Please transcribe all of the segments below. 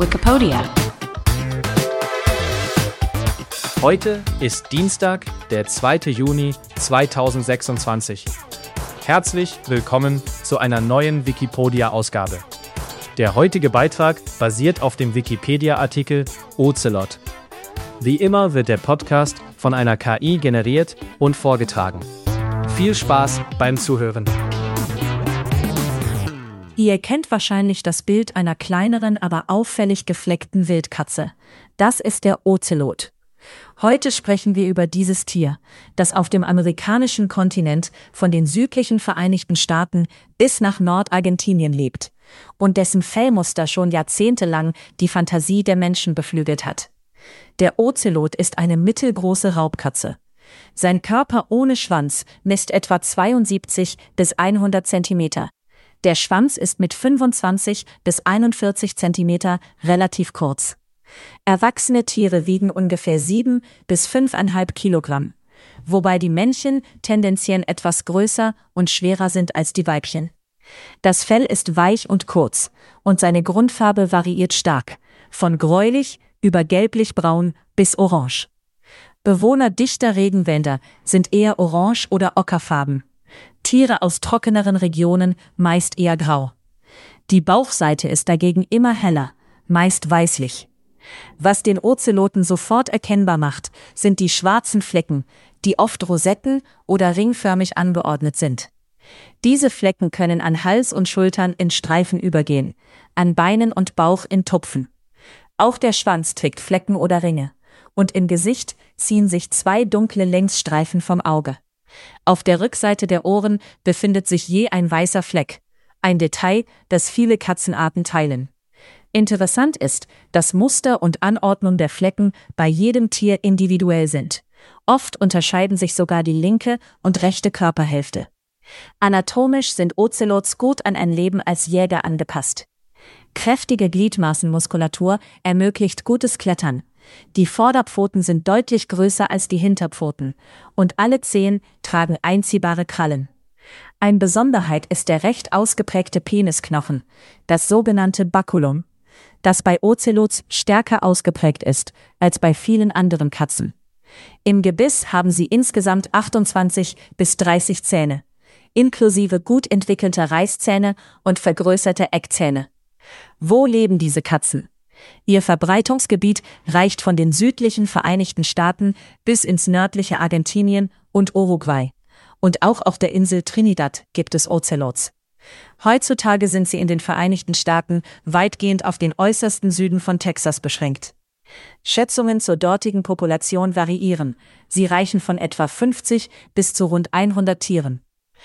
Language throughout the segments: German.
Wikipedia. Heute ist Dienstag, der 2. Juni 2026. Herzlich willkommen zu einer neuen Wikipedia-Ausgabe. Der heutige Beitrag basiert auf dem Wikipedia-Artikel Ocelot. Wie immer wird der Podcast von einer KI generiert und vorgetragen. Viel Spaß beim Zuhören. Ihr kennt wahrscheinlich das Bild einer kleineren, aber auffällig gefleckten Wildkatze. Das ist der Ocelot. Heute sprechen wir über dieses Tier, das auf dem amerikanischen Kontinent von den südlichen Vereinigten Staaten bis nach Nordargentinien lebt und dessen Fellmuster schon jahrzehntelang die Fantasie der Menschen beflügelt hat. Der Ocelot ist eine mittelgroße Raubkatze. Sein Körper ohne Schwanz misst etwa 72 bis 100 Zentimeter. Der Schwanz ist mit 25 bis 41 Zentimeter relativ kurz. Erwachsene Tiere wiegen ungefähr 7 bis 5,5 Kilogramm, wobei die Männchen tendenziell etwas größer und schwerer sind als die Weibchen. Das Fell ist weich und kurz und seine Grundfarbe variiert stark, von gräulich über gelblich-braun bis orange. Bewohner dichter Regenwälder sind eher orange- oder ockerfarben. Tiere aus trockeneren Regionen meist eher grau. Die Bauchseite ist dagegen immer heller, meist weißlich. Was den Ozeloten sofort erkennbar macht, sind die schwarzen Flecken, die oft rosetten- oder ringförmig angeordnet sind. Diese Flecken können an Hals und Schultern in Streifen übergehen, an Beinen und Bauch in Tupfen. Auch der Schwanz trägt Flecken oder Ringe, und im Gesicht ziehen sich 2 dunkle Längsstreifen vom Auge. Auf der Rückseite der Ohren befindet sich je ein weißer Fleck, ein Detail, das viele Katzenarten teilen. Interessant ist, dass Muster und Anordnung der Flecken bei jedem Tier individuell sind. Oft unterscheiden sich sogar die linke und rechte Körperhälfte. Anatomisch sind Ocelots gut an ein Leben als Jäger angepasst. Kräftige Gliedmaßenmuskulatur ermöglicht gutes Klettern. Die Vorderpfoten sind deutlich größer als die Hinterpfoten und alle Zehen tragen einziehbare Krallen. Eine Besonderheit ist der recht ausgeprägte Penisknochen, das sogenannte Baculum, das bei Ocelots stärker ausgeprägt ist als bei vielen anderen Katzen. Im Gebiss haben sie insgesamt 28 bis 30 Zähne, inklusive gut entwickelter Reißzähne und vergrößerter Eckzähne. Wo leben diese Katzen? Ihr Verbreitungsgebiet reicht von den südlichen Vereinigten Staaten bis ins nördliche Argentinien und Uruguay. Und auch auf der Insel Trinidad gibt es Ocelots. Heutzutage sind sie in den Vereinigten Staaten weitgehend auf den äußersten Süden von Texas beschränkt. Schätzungen zur dortigen Population variieren. Sie reichen von etwa 50 bis zu rund 100 Tieren.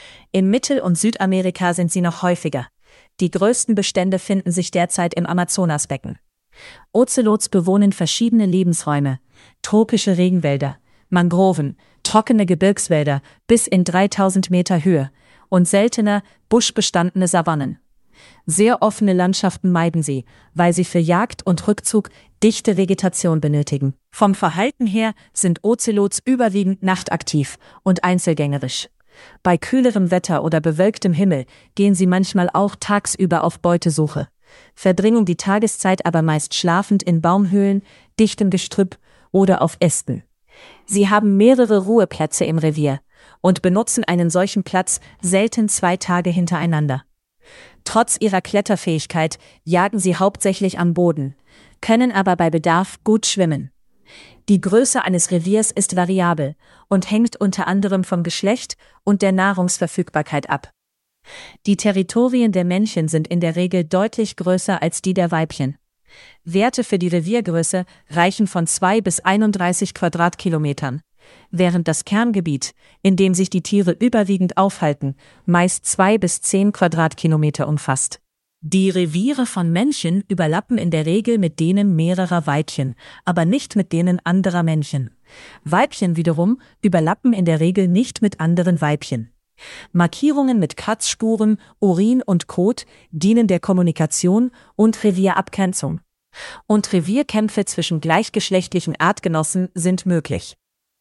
In Mittel- und Südamerika sind sie noch häufiger. Die größten Bestände finden sich derzeit im Amazonasbecken. Ocelots bewohnen verschiedene Lebensräume, tropische Regenwälder, Mangroven, trockene Gebirgswälder bis in 3000 Meter Höhe und seltener buschbestandene Savannen. Sehr offene Landschaften meiden sie, weil sie für Jagd und Rückzug dichte Vegetation benötigen. Vom Verhalten her sind Ocelots überwiegend nachtaktiv und einzelgängerisch. Bei kühlerem Wetter oder bewölktem Himmel gehen sie manchmal auch tagsüber auf Beutesuche, verbringen die Tageszeit aber meist schlafend in Baumhöhlen, dichtem Gestrüpp oder auf Ästen. Sie haben mehrere Ruheplätze im Revier und benutzen einen solchen Platz selten 2 Tage hintereinander. Trotz ihrer Kletterfähigkeit jagen sie hauptsächlich am Boden, können aber bei Bedarf gut schwimmen. Die Größe eines Reviers ist variabel und hängt unter anderem vom Geschlecht und der Nahrungsverfügbarkeit ab. Die Territorien der Männchen sind in der Regel deutlich größer als die der Weibchen. Werte für die Reviergröße reichen von 2 bis 31 Quadratkilometern, während das Kerngebiet, in dem sich die Tiere überwiegend aufhalten, meist 2 bis 10 Quadratkilometer umfasst. Die Reviere von Männchen überlappen in der Regel mit denen mehrerer Weibchen, aber nicht mit denen anderer Männchen. Weibchen wiederum überlappen in der Regel nicht mit anderen Weibchen. Markierungen mit Kratzspuren, Urin und Kot dienen der Kommunikation und Revierabgrenzung. Und Revierkämpfe zwischen gleichgeschlechtlichen Artgenossen sind möglich.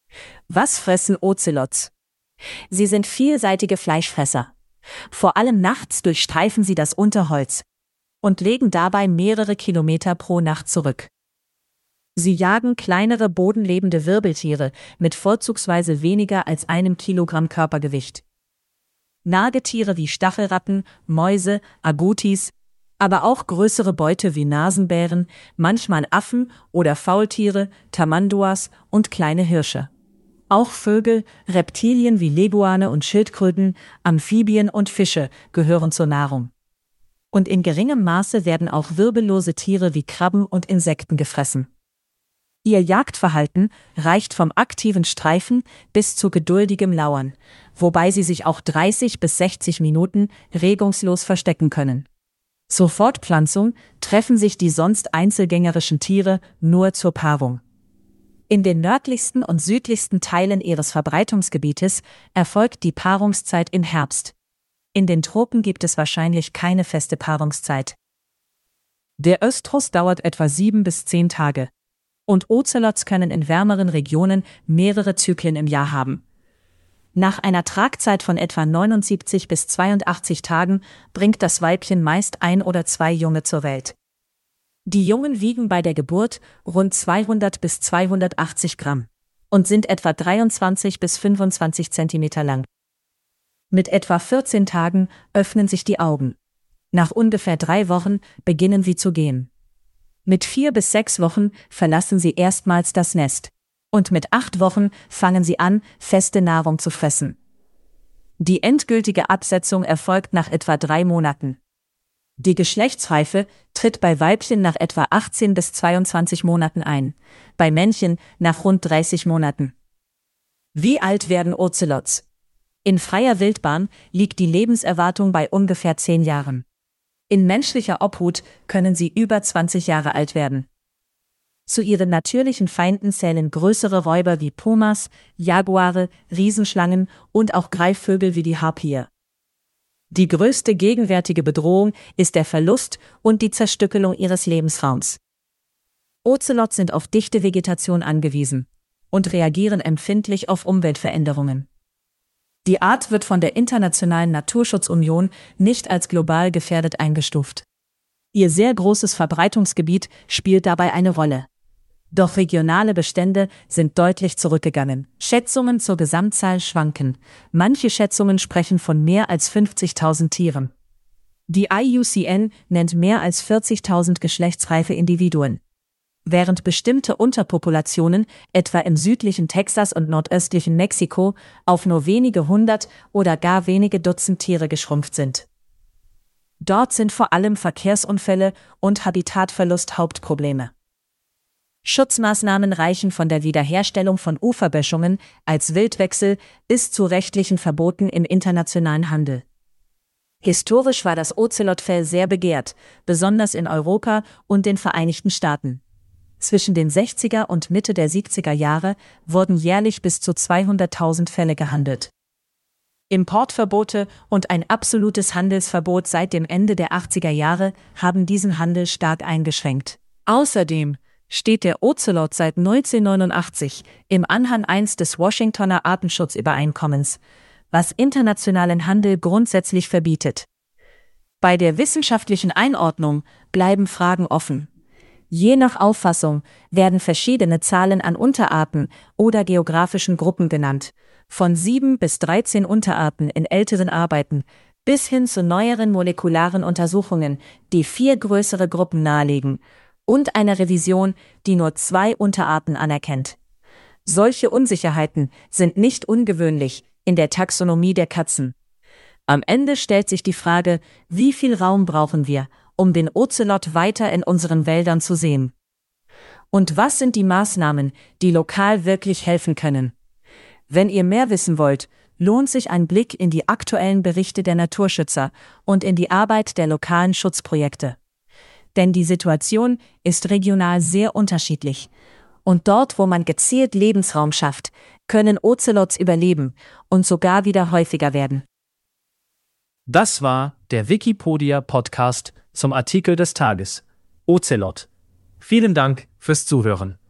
Was fressen Ocelots? Sie sind vielseitige Fleischfresser. Vor allem nachts durchstreifen sie das Unterholz. und legen dabei mehrere Kilometer pro Nacht zurück. Sie jagen kleinere bodenlebende Wirbeltiere mit vorzugsweise weniger als 1 Kilogramm Körpergewicht. Nagetiere wie Stachelratten, Mäuse, Agutis, aber auch größere Beute wie Nasenbären, manchmal Affen oder Faultiere, Tamanduas und kleine Hirsche. Auch Vögel, Reptilien wie Leguane und Schildkröten, Amphibien und Fische gehören zur Nahrung. Und in geringem Maße werden auch wirbellose Tiere wie Krabben und Insekten gefressen. Ihr Jagdverhalten reicht vom aktiven Streifen bis zu geduldigem Lauern, wobei sie sich auch 30 bis 60 Minuten regungslos verstecken können. Zur Fortpflanzung treffen sich die sonst einzelgängerischen Tiere nur zur Paarung. In den nördlichsten und südlichsten Teilen ihres Verbreitungsgebietes erfolgt die Paarungszeit im Herbst. In den Tropen gibt es wahrscheinlich keine feste Paarungszeit. Der Östrus dauert etwa 7 bis 10 Tage. Und Ozelots können in wärmeren Regionen mehrere Zyklen im Jahr haben. Nach einer Tragzeit von etwa 79 bis 82 Tagen bringt das Weibchen meist 1 oder 2 Junge zur Welt. Die Jungen wiegen bei der Geburt rund 200 bis 280 Gramm und sind etwa 23 bis 25 Zentimeter lang. Mit etwa 14 Tagen öffnen sich die Augen. Nach ungefähr 3 Wochen beginnen sie zu gehen. Mit 4 bis 6 Wochen verlassen sie erstmals das Nest. Und mit 8 Wochen fangen sie an, feste Nahrung zu fressen. Die endgültige Absetzung erfolgt nach etwa 3 Monaten. Die Geschlechtsreife tritt bei Weibchen nach etwa 18 bis 22 Monaten ein, bei Männchen nach rund 30 Monaten. Wie alt werden Ozelots? In freier Wildbahn liegt die Lebenserwartung bei ungefähr 10 Jahren. In menschlicher Obhut können sie über 20 Jahre alt werden. Zu ihren natürlichen Feinden zählen größere Räuber wie Pumas, Jaguare, Riesenschlangen und auch Greifvögel wie die Harpyie. Die größte gegenwärtige Bedrohung ist der Verlust und die Zerstückelung ihres Lebensraums. Ozelots sind auf dichte Vegetation angewiesen und reagieren empfindlich auf Umweltveränderungen. Die Art wird von der Internationalen Naturschutzunion nicht als global gefährdet eingestuft. Ihr sehr großes Verbreitungsgebiet spielt dabei eine Rolle. Doch regionale Bestände sind deutlich zurückgegangen. Schätzungen zur Gesamtzahl schwanken. Manche Schätzungen sprechen von mehr als 50.000 Tieren. Die IUCN nennt mehr als 40.000 geschlechtsreife Individuen. Während bestimmte Unterpopulationen, etwa im südlichen Texas und nordöstlichen Mexiko, auf nur wenige 100 oder gar wenige Dutzend Tiere geschrumpft sind. Dort sind vor allem Verkehrsunfälle und Habitatverlust Hauptprobleme. Schutzmaßnahmen reichen von der Wiederherstellung von Uferböschungen als Wildwechsel bis zu rechtlichen Verboten im internationalen Handel. Historisch war das Ozelotfell sehr begehrt, besonders in Europa und den Vereinigten Staaten. Zwischen den 60er und Mitte der 70er Jahre wurden jährlich bis zu 200.000 Fälle gehandelt. Importverbote und ein absolutes Handelsverbot seit dem Ende der 80er Jahre haben diesen Handel stark eingeschränkt. Außerdem steht der Ozelot seit 1989 im Anhang 1 des Washingtoner Artenschutzübereinkommens, was internationalen Handel grundsätzlich verbietet. Bei der wissenschaftlichen Einordnung bleiben Fragen offen. Je nach Auffassung werden verschiedene Zahlen an Unterarten oder geografischen Gruppen genannt, von 7 bis 13 Unterarten in älteren Arbeiten bis hin zu neueren molekularen Untersuchungen, die 4 größere Gruppen nahelegen, und einer Revision, die nur 2 Unterarten anerkennt. Solche Unsicherheiten sind nicht ungewöhnlich in der Taxonomie der Katzen. Am Ende stellt sich die Frage, wie viel Raum brauchen wir, um den Ozelot weiter in unseren Wäldern zu sehen? Und was sind die Maßnahmen, die lokal wirklich helfen können? Wenn ihr mehr wissen wollt, lohnt sich ein Blick in die aktuellen Berichte der Naturschützer und in die Arbeit der lokalen Schutzprojekte. Denn die Situation ist regional sehr unterschiedlich. Und dort, wo man gezielt Lebensraum schafft, können Ozelots überleben und sogar wieder häufiger werden. Das war der Wikipedia-Podcast zum Artikel des Tages. Ozelot. Vielen Dank fürs Zuhören.